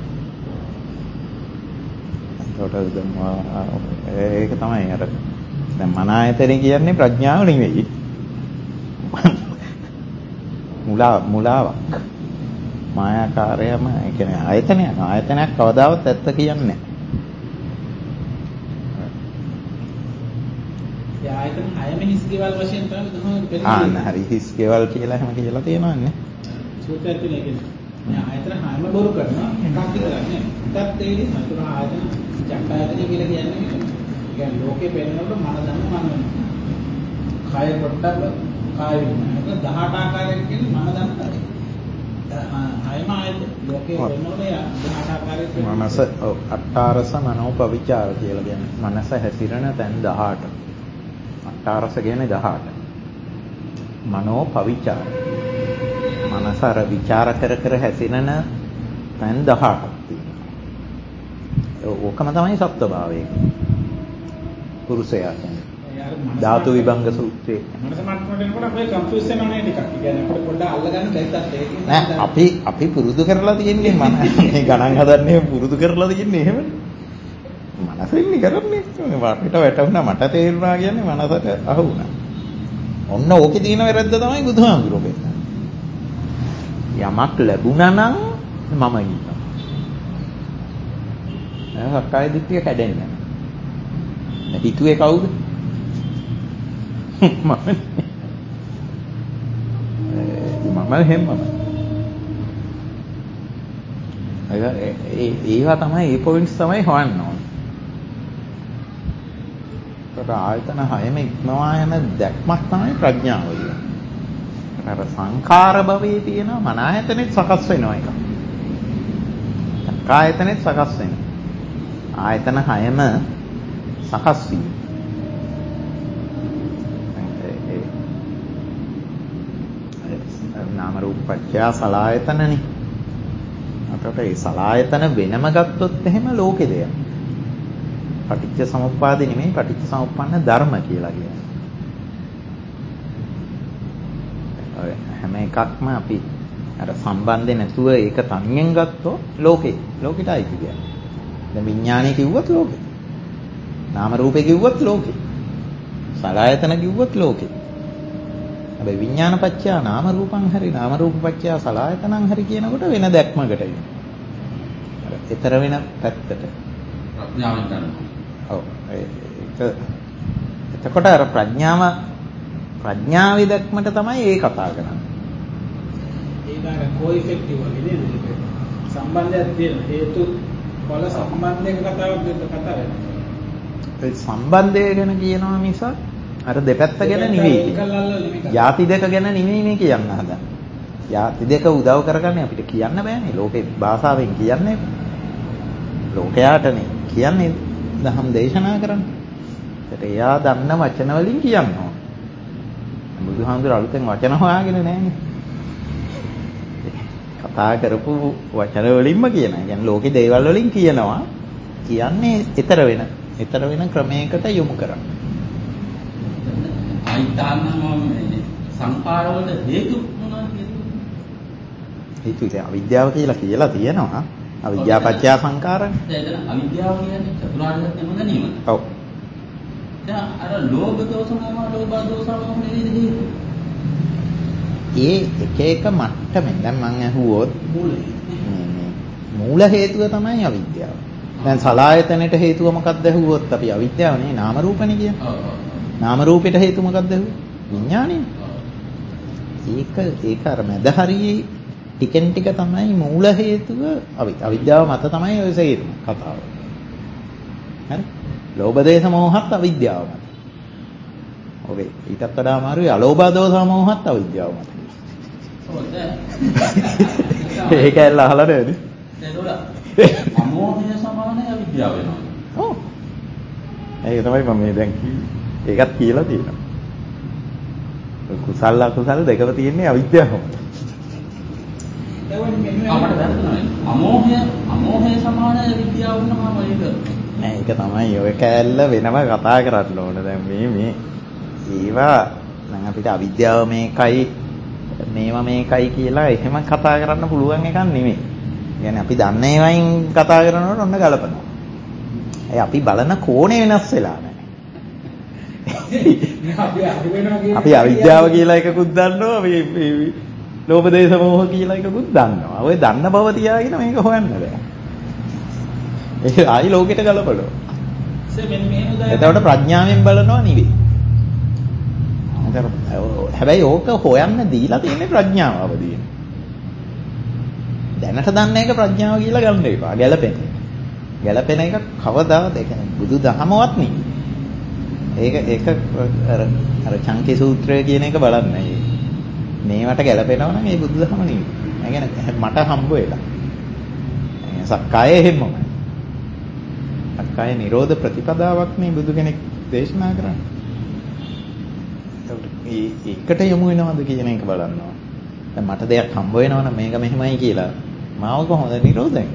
ඒකට ඒක තමයි අර දැන් මන ආයතනෙ කියන්නේ ප්‍රඥාව නෙවෙයි. මුලා මුලාවක්. මායාකාරයම ඒ කියන්නේ ආයතනයක් ආයතනයක් කවදාවත් ඇත්ත කියන්නේ නැහැ. ආයතන හයම හිස් ගෙවල් වශයෙන් තමයි තමයි පෙන්නන්නේ. ආන්න හරි හිස් ගෙවල් කියලා එහෙම කියලා තියෙනවානේ. සූත්‍රය තුනේ කියන්නේ. මේ ආයතන හයම බොරු කරනවා එකක් විතරනේ. එකක් ඒ විදිහ මතුන ආයතන චක්කායතන කියලා කියන්නේ. ඒ කියන්නේ ලෝකේ පෙන්නනකොට මන ධම්ම මන වෙනවා. කාය පොට්ටබ්බ කාය විඥාන. ඒක දහඅට ආකාරයකින් කියන්නේ මන ධම්ම තමයි. හයම ආයතන ලෝකේ පෙන්නනකොට දහඅට ආකාරයකින් මනස අට්ඨාරස මනෝපවිචාර කියලා කියන්නේ. මනස හැසිරෙන තැන් දහඅට. අට්ඨාරස කියන්නේ දහඅට. මනෝ පවිචාර. මනස අර විචාර කර කර හැසිරෙන තැන් දහඅටක් තියෙනවා. ඕකම තමයි සත්ත්වභාවය. පුරුෂයා කියන්නේ. ධාතු විභංග සූත්‍රයේ. මනස මට්ටමට එනකොට අපේ කන්ෆියුස් වෙනවනේ ටිකක්. ඒ කියන්නේ අපිට පොඩ්ඩක් අල්ලගන්න බැරිදත් ඒකෙන් නෑ අපි අපි පුරුදු කරලා තියෙන්නේ මන මේ ගණන් හදන්නේ පුරුදු කරලා තියෙන්නේ එහෙමනේ. මනසෙන්නේ කරන්නේ අපිට වැටුණා මට තේරුණා කියන්නේ මනසට අහු වුණා. ඔන්න ඕකේ තියෙන වැරද්ද තමයි බුදුහාමුදුරුවෝ කියන්නේ. යමක් ලැබුණා නම් මම ඉන්නවා. ඒක සක්කාය දිට්ඨිය කැඩෙන්නේ නැහැ. හිතුවේ කවුද? මම. මම හැමම. ඒ ඒවා තමයි ඒ පොයින්ට්ස් තමයි හොයන්න ඕනේ. ඒකට ආයතන හයම ඉක්මවා යන දැක්මක් තමයි ප්‍රඥාව කියන්නේ. අර සංඛාර භවයේ තියෙන මන ආයතනෙත් සකස් වෙනවා එක. කායතනෙත් සකස් වෙනවා. ආයතන හයම සකස් වී. නාම රූප පත්‍ය සලආයතනනේ. අතට ඒ සලආයතන වෙනම ගත්තොත් එහෙම ලෝකෙ දෙයක්. පටිච්ච සමුප්පාදේ නෙමෙයි පටිච්ච සමුප්පන්න ධර්ම කියලා කියන්නේ. හැම එකක්ම අපි අර සම්බන්ධේ නැතුව ඒක තනියෙන් ගත්තොත් ලෝකේ ලෝකෙට අයිති දෙයක්. දැන් විඥානය කිව්වොත් ලෝකේ. නාම රූපේ කිව්වොත් ලෝකේ. සලආයතන කිව්වොත් ලෝකේ. හැබැයි විඥාන පත්‍ය නාම රූපං හරි නාම රූප පත්‍ය සලආයතනං හරි කියනකොට වෙන දැක්මකට එනවා. අර ඊතර වෙන පැත්තට. ප්‍රඥාවෙන් ගන්නවා. ඔව් ඒක එතකොට අර ප්‍රඥාව ප්‍රඥාවේ දැක්මට තමයි ඒ කතා කරන්නේ. ඒක අර කෝ-ඉෆෙක්ටිව් වගේ නේද? සම්බන්ධයක් තියෙන හේතු ඵල සම්බන්ධයක කතාවක් දෙන්න කතා වෙනවා. ඒ සම්බන්ධය ගැන කියනවා මිසක් අර දෙපැත්ත ගැන නෙවෙයි. ಜಾති දෙක ගැන නෙවෙයි මේ කියන්න හදන්නේ. ಜಾති දෙක උදව් කරගන්නේ අපිට කියන්න බෑනේ. ලෝකේ භාෂාවෙන් කියන්නේ. ලෝකයාටනේ කියන්නේ දහම් දේශනා කරන්නේ. ඒකට එයා දන්න වචන වලින් කියනවා. බුදුහාමුදුර අලුතෙන් වචන හොයාගෙන නැහැනේ. කතා කරපු වචන වලින්ම කියනවා. يعني ලෝකේ දේවල් වලින් කියනවා. කියන්නේ ඊතර වෙන. ඊතර වෙන ක්‍රමයකට යොමු කරන්නේ. අයිතාන්නම මේ සංකාර වලට හේතු මොනවද කියන්නේ? හේතු ඉතින් අවිද්‍යාව කියලා කියලා තියෙනවා. අවිද්‍යාව පත්‍ය සංකාරනේ. දැන් අවිද්‍යාව කියන්නේ චතුරාර්ය සත්‍ය නොදැනීම. ඔව්. දැන් අර ලෝභ දෝෂ මොහ ලෝභ දෝෂ මොහ නෙවෙයි හේතු. ඒ එක එක මට්ටමින් දැන් මම අහුවොත් මේ මූල හේතුව තමයි අවිද්‍යාව. දැන් සලආයතනෙට හේතුව මොකක්ද අහුවොත් අපි අවිද්‍යාව නේ නාම රූපනේ කියන්නේ. ඔව් ඔව්. නාම රූපෙට හේතු මොකක්ද අහුවේ? විඥානේ. ඒක ඒක අර මැද හරියේ ටිකෙන් ටික තමයි මූල හේතුව අවිද්‍යාව මත තමයි ඔය සේරුම කතාව. හරි? ලෝභ දේශ මොහත් අවිද්‍යාව මත. ඔබේ ඊටත් වඩා අමාරුයි අලෝභ දෝෂ මොහත් අවිද්‍යාව මත. ඒක ඇල්ල අහලා නේද? ඒක අමෝහය සමානයි අවිද්‍යාව වෙනවා. ඔව්. ඒක තමයි මම මේ දැන් කිව්වේ. ඒකත් කියලා තියෙනවා. කුසල අකුසල දෙකම තියෙන්නේ අවිද්‍යාවම. අපට වැරදුනා අමෝහය අමෝහය සමානයි අවිද්‍යාව වුණාම ඒක නෑ ඒක තමයි ඔය කෑල්ල වෙනම කතා කරන්න ඕන. දැන් මේ මේ ඒවා නම් අපිට අවිද්‍යාව මේකයි මේවා මේකයි කියලා එහෙම කතා කරන්න පුළුවන් එකක් නෙමෙයි. يعني අපි දන්න ඒවායින් කතා කරනකොට ඔන්න ගලපනවා. ඒ අපි බලන කෝණය වෙනස් වෙලා නැහැ. අපි අවිද්‍යාව කියලා එකකුත් දන්නවා මේ මේ ලෝභ දේශ මොහ කියලා එකකුත් දන්නවා. ඔය දන්න බව තියාගෙන මේක හොයන්න බෑ. ඒක ආයි ලෝකෙට ගලපනවා. එතකොට ප්‍රඥාවෙන් බලනවා නෙවෙයි. හැබැයි ඕක හොයන්න දීලා තියෙන්නේ ප්‍රඥාව අවදීන. දැනට දන්න එක ප්‍රඥාව කියලා ගන්න එපා. ගැළපෙන. ගැළපෙන එක කවදාද? ඒ කියන්නේ බුදු දහමවත් නෙවෙයි. ඒක ඒක අර අර චංකේ සූත්‍රය කියන එක බලන්න. මේවට ගැළපෙනවා නම් ඒ බුදු දහම නෙවෙයි. ඒ කියන්නේ මට හම්බ වෙලා. සක්කාය එහෙමමයි. සක්කාය නිරෝධ ප්‍රතිපදාවක් නේ බුදු කෙනෙක් දේශනා කරන්නේ. ඒකට යමු වෙනවද කියන එක බලන්න ඕන. දැන් මට දෙයක් හම්බ වෙනවා නම් මේක මෙහෙමයි කියලා මාව කොහොමද නිරෝධයි?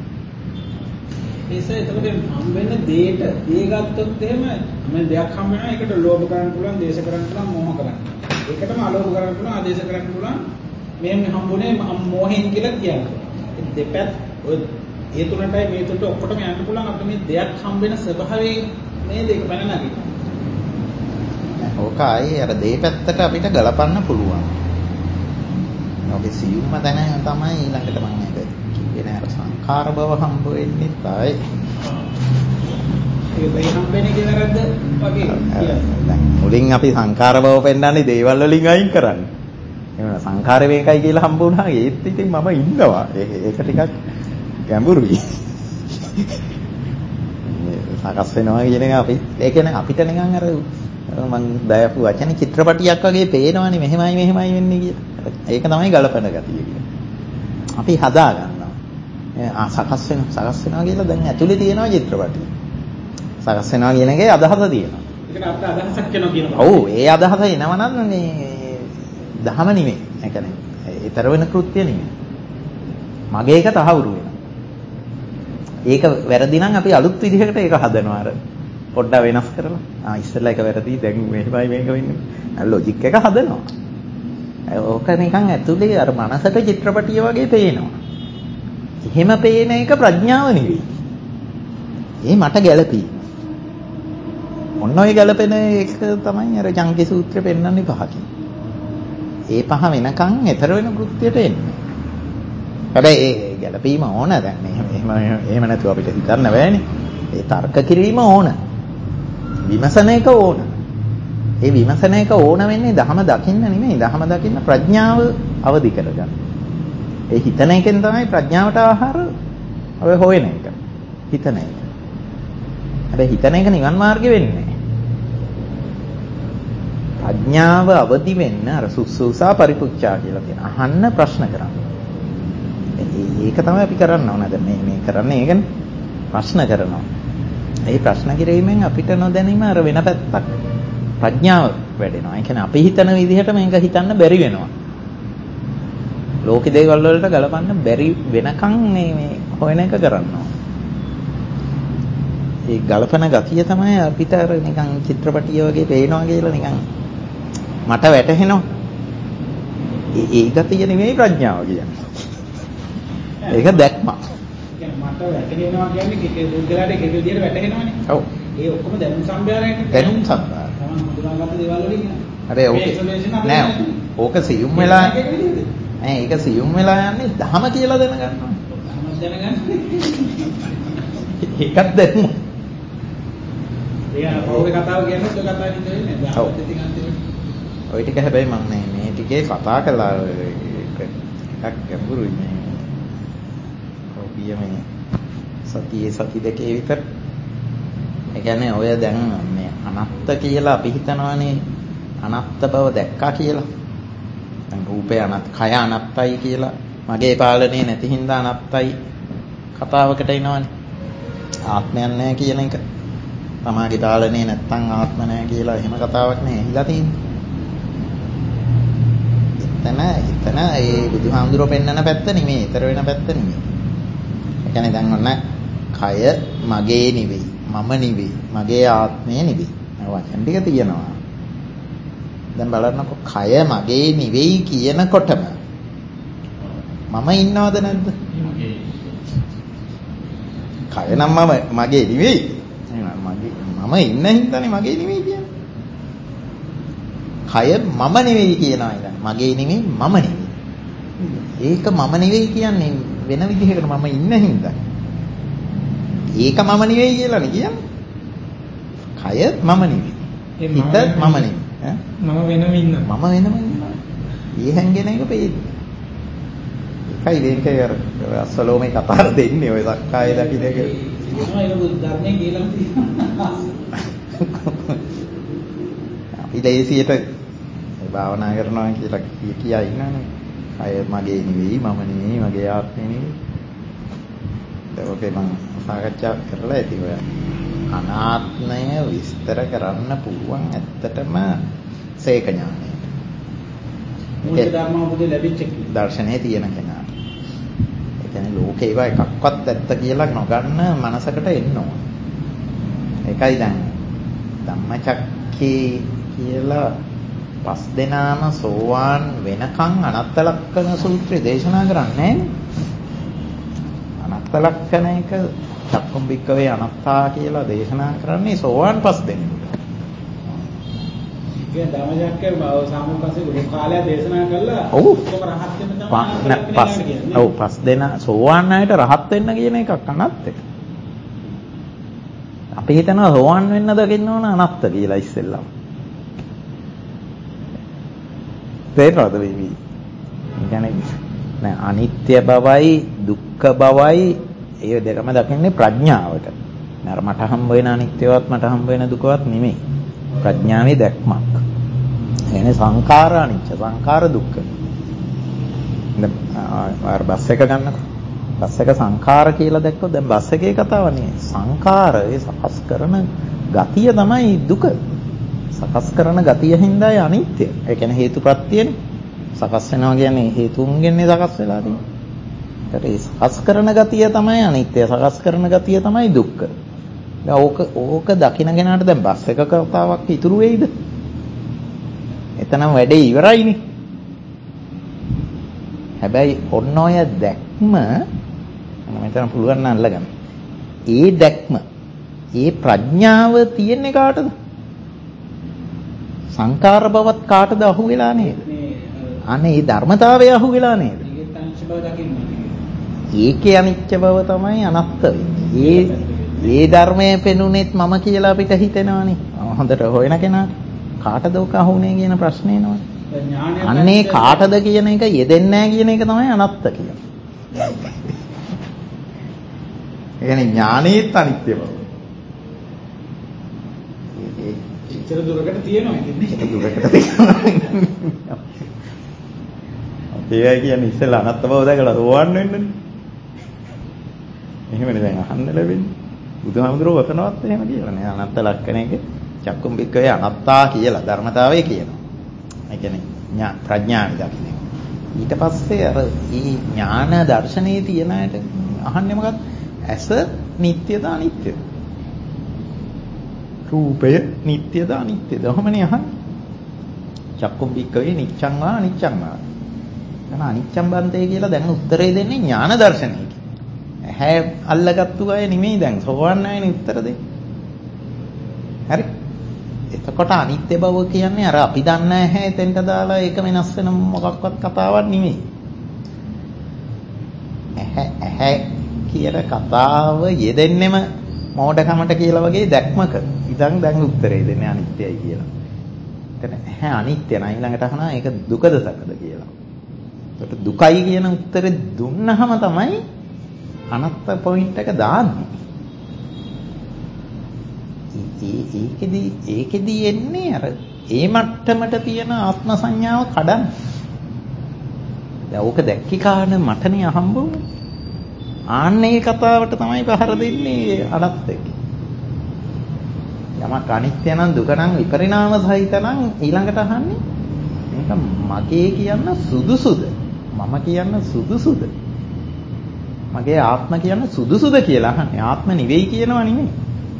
ඒස එතකොට හම්බ වෙන දෙයට දේ ගත්තොත් එහෙම මම දෙයක් හම්බ වෙනවා ඒකට ලෝභ කරන්න පුළුවන්, දේශ කරන්න පුළුවන්, මෝහ කරන්න. ඒකටම අලෝභ කරන්න පුළුවන්, ආදේශ කරන්න පුළුවන්. මෙහෙම හම්බුනේ මෝහෙන් කියලා කියන්නේ. දෙපැත්ත ඔය ඒ තුනටයි මේ තුනට ඔක්කොටම යන්න පුළුවන් අපිට මේ දෙයක් හම්බ වෙන ස්වභාවයෙන් මේ දෙක පැන නැගිටිනවා. ඕක ආයේ අර දෙපැත්තට අපිට ගලපන්න පුළුවන්. ඔකේ සියුම්ම දැන තමයි ඊළඟට මම මේක කිව්වේ නෑ අර සංඛාර බව හම්බ වෙන්නේ තායි. ඒක දෙය හම්බෙන්නේ කියලා රද්ද වගේ. දැන් මුලින් අපි සංඛාර බව පෙන්නන්නේ දේවල් වලින් අයින් කරන්නේ. එහෙනම් සංඛාර වේකයි කියලා හම්බ වුණා. ඒත් ඉතින් මම ඉන්නවා. ඒක ඒක ටිකක් ගැඹුරුයි. සකස් වෙනවා කියන එක අපි ඒ කියන්නේ අපිට නිකන් අර මං දයපු වචන චිත්‍රපටියක් වගේ පේනවනේ මෙහෙමයි මෙහෙමයි වෙන්නේ කියලා. ඒක තමයි ගලපන ගතිය කියන්නේ. අපි හදා ගන්නවා. ආ සකස් වෙන සකස් වෙනවා කියලා දැන් ඇතුලේ තියෙනවා චිත්‍රපටිය. සකස් වෙනවා කියන එකේ අදහස තියෙනවා. ඒකට අපිට අදහසක් වෙනවා කියනවා. ඔව් ඒ අදහස එනවනම් මේ දහම නෙමෙයි. ඒ කියන්නේ ඊතර වෙන කෘත්‍ය නෙමෙයි. මගේ එක තහවුරු වෙනවා. ඒක වැරදි නම් අපි අලුත් විදිහකට ඒක හදනවා අර පොඩ්ඩක් වෙනස් කරලා. ආ ඉස්සෙල්ලා එක වැරදි දැන් මෙහෙමයි මේක වෙන්නේ. අර ලොජික් එක හදනවා. ඕක නිකන් ඇතුලේ අර මනසට චිත්‍රපටිය වගේ පේනවා. එහෙම පේන එක ප්‍රඥාව නෙවෙයි. ඒ මට ගැළපී. ඔන්න ඔය ගැළපෙන එක තමයි අර චංකි සූත්‍රය පෙන්වන්නේ පහකින්. ඒ පහ වෙනකන් ඊතර වෙන කෘත්‍යයට එන්නේ. හැබැයි ඒ ගැළපීම ඕන දැන් එහෙම එහෙම නැතුව අපිට හිතන්න බෑනේ. ඒ තර්ක කිරීම ඕන. විමසන එක ඕන. ඒ විමසන එක ඕන වෙන්නේ ධහම දකින්න නෙමෙයි. ධහම දකින්න ප්‍රඥාව අවදි කරගන්න. ඒ හිතන එකෙන් තමයි ප්‍රඥාවට ආහාර ඔය හොයන එක. හිතන එක. හැබැයි හිතන එක නිවන් මාර්ගෙ වෙන්නේ නැහැ. ප්‍රඥාව අවදි වෙන්න අර සුසුසා පරිපුච්ඡා කියලා කියන අහන්න ප්‍රශ්න කරන්න. ඒක තමයි අපි කරන්න ඕන. දැන් මේ මේ කරන්නේ ඒකනේ. ප්‍රශ්න කරනවා. ඒ ප්‍රශ්න කිරීමෙන් අපිට නොදැනීම අර වෙන පැත්තක් ප්‍රඥාව වැඩෙනවා. ඒ කියන්නේ අපි හිතන විදිහට මේක හිතන්න බැරි වෙනවා. ලෝකේ දේවල් වලට ගලපන්න බැරි වෙනකන් මේ මේ හොයන එක කරනවා. ඒ ගලපන ගතිය තමයි අපිට අර නිකන් චිත්‍රපටිය වගේ පේනවා කියලා නිකන් මට වැටහෙනවා. ඒ ගතිය නෙමෙයි ප්‍රඥාව කියන්නේ. ඒක දැක්ම. කියන්නේ මට වැටහෙනවා කියන්නේ කිකේ දුර්ගලට එක විදියට වැටහෙනවනේ. ඔව්. ඒ ඔක්කොම දැනුම් සම්භාරයනේ. දැනුම් සම්භාරය. තමන් හඳුනාගත්ත දේවල් වලින් අර ඕක නෑ. ඕක සියුම් වෙලා නෑ ඒක සියුම් වෙලා යන්නේ ධහම කියලා දැනගන්නවා. ධහම දැනගන්නේ. ඒකත් දැනුම. ඒ අර පොවේ කතාව කියන්නේ ඔය කතාව නෙවෙයි නේද? ධහම දෙතින් අන්තිමට. ඔය ටික හැබැයි මම මේ මේ ටිකේ කතා කළා එකක් ගැඹුරුයි මේ. මේ සතියේ සති දෙකේ විතර. ඒ කියන්නේ ඔය දැන් මේ අනත්ත කියලා අපි හිතනවානේ අනත්ත බව දැක්කා කියලා. දැන් රූපේ අනත් කය අනත්තයි කියලා මගේ පාලනේ නැති හින්දා අනත්තයි කතාවකට එනවනේ. ආත්මයක් නැහැ කියන එක. තමාගේ පාලනේ නැත්තම් ආත්ම නැහැ කියලා එහෙම කතාවක් නේ ඇහිලා තියෙන්නේ. එතන එතන ඒ බුදුහාමුදුරුවෝ පෙන්වන පැත්ත නෙමෙයි, ඊතර වෙන පැත්ත නෙමෙයි. ඒ කියන්නේ දැන් ඔන්න කය මගේ නෙවෙයි, මම නෙවෙයි, මගේ ආත්මය නෙවෙයි. මේ වචන ටික තියෙනවා. දැන් බලන්නකො කය මගේ නෙවෙයි කියනකොටම මම ඉන්නවද නැද්ද? කය නම් මම මගේ නෙවෙයි. මගේ මම ඉන්න හින්දානේ මගේ නෙවෙයි කියන්නේ. කය මම නෙවෙයි කියනවා ඉතින්. මගේ නෙවෙයි මම නෙවෙයි. ඒක මම නෙවෙයි කියන්නේ වෙන විදිහකට මම ඉන්න හින්දා. ඒක මම නෙවෙයි කියලා නේ කියන්නේ. කය මම නෙවෙයි. හිත මම නෙවෙයි. ඈ මම වෙනම ඉන්නවා. මම වෙනම ඉන්නවා. ඊ හැංගෙන එක පෙන්නේ. ඒකයි මේකේ අර අස්සලෝමේ කතාර දෙන්නේ ඔය සක්කාය දකින්න එක. කියනවා ඒක බුද්ධ ධර්මයේ කියලා තියෙනවා. අපි දේශියට භාවනා කරනවා කියලා කියා ඉන්නනේ. අය මගේ නෙවෙයි, මම නෙවෙයි, මගේ ආත්මෙ නෙවෙයි. ඒක ඔකේ මම සාකච්ඡා කරලා ඇති ඔය. අනාත්මය විස්තර කරන්න පුළුවන් ඇත්තටම සේක ඥානය. මූලික ධර්මාවබෝධය ලැබිච්ච කෙනා. දර්ශනයේ තියෙන කෙනා. ඒ කියන්නේ ලෝකේ ඒවා එකක්වත් ඇත්ත කියලා නොගන්න මනසකට එන්න ඕන. ඒකයි දැන් ධම්මචක්කේ කියලා පස් දෙනාම සෝවාන් වෙනකන් අනත්ත ලක්ෂණ සූත්‍රය දේශනා කරන්නේ අනත්ත ලක්ෂණ එක චක්කුම් බික්කවේ අනත්තා කියලා දේශනා කරන්නේ සෝවාන් පස් දෙනෙකුට. කියන ධර්මජාක්කේ සාමුකාසේ ගොඩ කාලයක් දේශනා කළා. ඔව්. ඔක්කොම රහත් වෙන්න තමයි. ඔව් පස් දෙන සෝවාන් අයට රහත් වෙන්න කියන එකක් අනත්ත. අපි හිතනවා සෝවාන් වෙන්න දකින්න ඕන අනත්ත කියලා ඉස්සෙල්ලා. තේරෙනවද මේ? කියන්නේ නෑ අනිත්‍ය බවයි දුක්ඛ බවයි ඒ දෙකම දකින්නේ ප්‍රඥාවට. නේද මට හම්බ වෙන අනිත්‍යවත් මට හම්බ වෙන දුකවත් නෙමෙයි. ප්‍රඥාවේ දැක්මක්. එනේ සංඛාර අනිච්ච සංඛාර දුක්ඛ. දැන් ආර බස් එක ගන්නකො. බස් එක සංඛාර කියලා දැක්කොත් දැන් බස් එකේ කතාව නේ. සංඛාරය සකස් කරන ගතිය තමයි දුක. සකස් කරන ගතිය හින්දායි අනිත්‍ය. ඒ කියන්නේ හේතුප්‍රත්‍යනේ. සකස් වෙනවා කියන්නේ හේතුන්ගෙන්නේ සකස් වෙලා තියෙන්නේ. ඒකට ඒ සකස් කරන ගතිය තමයි අනිත්‍ය. සකස් කරන ගතිය තමයි දුක්ඛ. දැන් ඕක ඕක දකින්න කෙනාට දැන් බස් එක කතාවක් ඉතුරු වෙයිද? එතනම වැඩේ ඉවරයිනේ. හැබැයි ඔන්න ඔය දැක්ම මම මෙතන පුළුවන් නම් අල්ලගන්න. ඒ දැක්ම, ඒ ප්‍රඥාව තියෙන්නේ කාටද? සංකාර බවත් කාටද අහු වෙලා නේද? අනේ ඒ ධර්මතාවය අහු වෙලා නේද? ඒකේ අනිත්‍ය බව තමයි අනත්ත වෙන්නේ. ඒ ඒ ධර්මයේ පෙනුනේත් මම කියලා අපිට හිතෙනවානේ. හොඳට හොයන කෙනාට කාටද ඔක අහුනේ කියන ප්‍රශ්නේ එනවනේ. අන්නේ කාටද කියන එක යෙදෙන්නේ නැහැ කියන එක තමයි අනත්ත කියන්නේ. ඒ කියන්නේ ඥානෙත් අනිත්‍ය බව. ඉතර දුරකට තියෙනවා ඉතින් දුරකට තියෙනවා. ඒයි කියන්නේ ඉස්සෙල්ලා අනත්ත බව දැකලා සෝවන් වෙන්නනේ. එහෙමනේ දැන් අහන්න ලැබෙන්නේ. බුදුහාමුදුරුවෝ වතනවත් එහෙම කියලා නේ. අනත්ත ලක්ෂණයක චක්කුම් බික්කවේ අනත්තා කියලා ධර්මතාවය කියනවා. ඒ කියන්නේ ප්‍රඥාණි දකින්න. ඊට පස්සේ අර මේ ඥාන දර්ශනයේ තියෙන අයට අහන්නේ මොකක්ද? ඇස නිට්ටයද අනිත්‍යද? රූපය නිට්ටයද අනිත්‍යද? ඔහොමනේ අහන්නේ. චක්කුම් බික්කවේ නිච්ඡං වා අනිච්ඡං වා. එතන අනිච්ඡම් බන්තේ කියලා දැන් උත්තරේ දෙන්නේ ඥාන දර්ශනයකින්. ඇහැ අල්ලගත්තු අය නෙමෙයි දැන් සෝවන් අයනේ උත්තර දෙන්නේ. හරි. එතකොට අනිත්‍ය බව කියන්නේ අර අපි දන්න ඇහැ එතෙන්ට දාලා ඒක වෙනස් වෙන මොකක්වත් කතාවක් නෙමෙයි. ඇහැ ඇහැ කියන කතාව යෙදෙන්නෙම මෝඩකමට කියලා වගේ දැක්මක. ඉතින් දැන් උත්තරේ දෙන්නේ අනිත්‍යයි කියලා. එතන ඇහැ අනිත්‍ය නයි ඊළඟට අහනවා ඒක දුකද සැපද කියලා. ඒකට දුකයි කියන උත්තරේ දුන්නහම තමයි අනත්ත පොයින්ට් එක දාන්නේ. ඒකෙදි ඒකෙදි එන්නේ අර ඒ මට්ටමට තියෙන ආත්ම සංඥාව කඩන්න. දැන් ඕක දැක්කේ කාන මටනේ අහම්බුනේ. ආන්නේ කතාවට තමයි පහර දෙන්නේ අනත්ත එක. යමක් අනිත්‍ය නම් දුක නම් විපරිණාම සහිත නම් ඊළඟට අහන්නේ මේක මගේ කියන්න සුදුසුද? මම කියන්න සුදුසුද? මගේ ආත්ම කියන්න සුදුසුද කියලා අහන්නේ. ආත්ම නෙවෙයි කියනවා නෙමෙයි.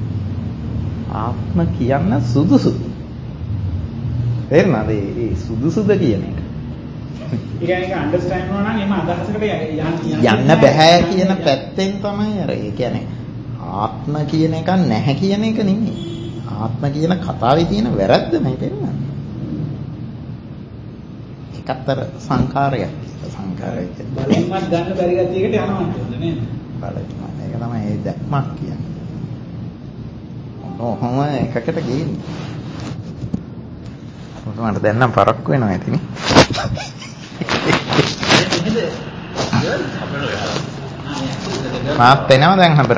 ආත්ම කියන්න සුදුසුද? තේරෙනවද? ඒ සුදුසුද කියන එක. ඒ කියන්නේ අන්ඩර්ස්ටෑන්ඩ් කරනවා නම් එම අදහසකට යන්න බෑ කියන පැත්තෙන් තමයි අර ඒ කියන්නේ ආත්ම කියන එක නැහැ කියන එක නෙමෙයි. ආත්ම කියන කතාවේ තියෙන වැරද්ද මේ පෙන්නන්නේ. ඒකතර සංඛාරයක්. සංඛාරය කියන්නේ බලෙන්වත් ගන්න බැරි ගැතියකට යනවා නේද? බලන්න. ඒක තමයි ඒ දැක්මක් කියන්නේ. ඔහොම එකකට ගිහින් මට දැන් නම් පරක්කු වෙනවා ඇතිනේ. මාත් එනවා දැන් හබර